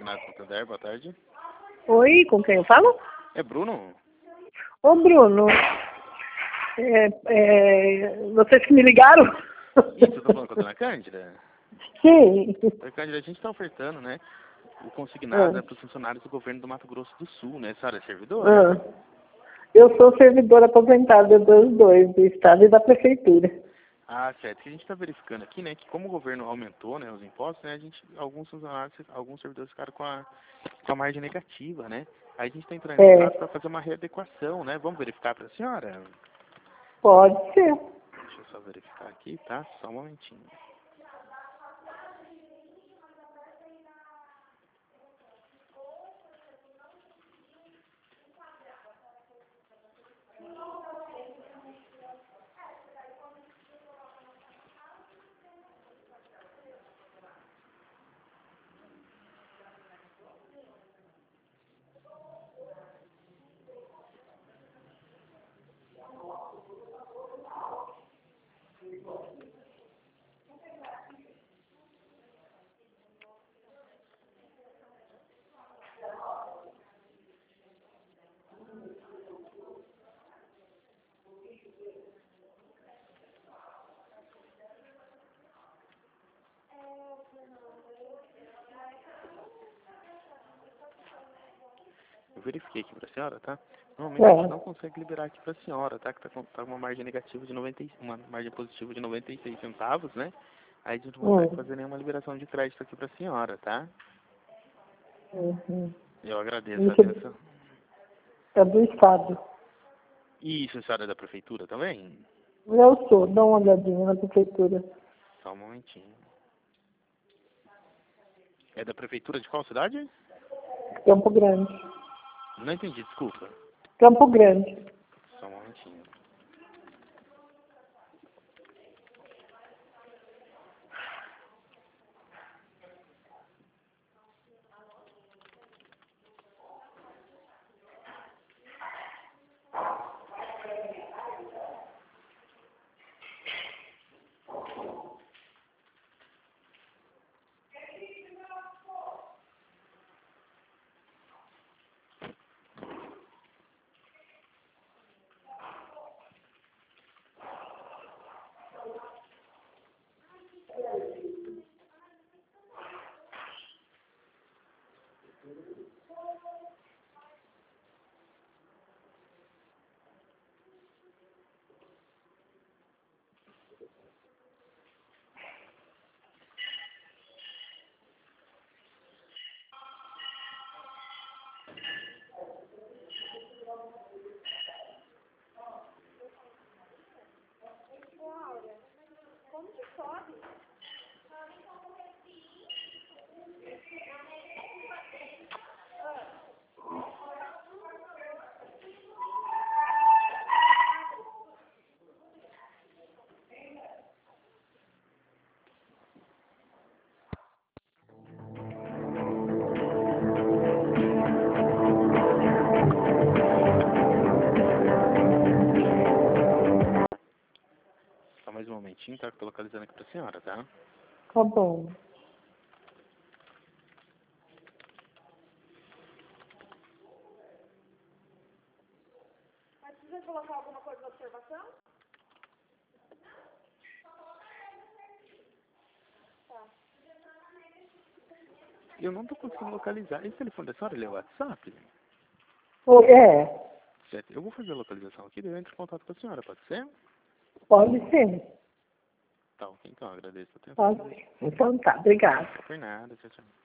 Consignado Santander, boa tarde. Oi, com quem eu falo? É Bruno? Ô, Bruno, vocês que me ligaram? Isso, eu tô falando com a dona Cândida? Sim. Dona Cândida, a gente tá ofertando, né, o consignado Ah, para os funcionários do governo do Mato Grosso do Sul, né? A senhora é servidora? ah. Eu sou servidora aposentada dos dois, do Estado e da Prefeitura. Ah, certo. Que a gente está verificando aqui, né, que como o governo aumentou, né, os impostos, né, alguns funcionários, alguns servidores ficaram com a margem negativa, né? Aí a gente está entrando em É, contato para fazer uma readequação, né? Vamos verificar para a senhora? pode ser. Deixa eu só verificar aqui, tá? Só um momentinho. Eu verifiquei aqui para a senhora, tá? Normalmente a gente não consegue liberar aqui para a senhora, tá? Que tá com uma margem negativa de uma margem positiva de 96 centavos, né? Aí a gente não consegue fazer nenhuma liberação de crédito aqui para a senhora, tá? Uhum. Eu agradeço a Isso atenção. é do Estado. Isso, a senhora é da prefeitura também? Eu sou, dá uma olhadinha na Prefeitura. Só um momentinho. É da prefeitura de qual cidade? Campo Grande. Não entendi, desculpa. Campo Grande. Só um momentinho. Só mais um momentinho, tá? Que eu tô localizando aqui pra senhora, tá? Tá bom. Mas precisa colocar alguma coisa na observação? Tá. Eu não tô conseguindo localizar. Esse telefone da senhora, ele é o WhatsApp? É, Certo. Eu vou fazer a localização aqui, daí eu entro em contato com a senhora, pode ser? pode ser. Tá, ok. Então, agradeço a atenção. Pode ser. Então tá, obrigada. Por nada, tchau, tchau.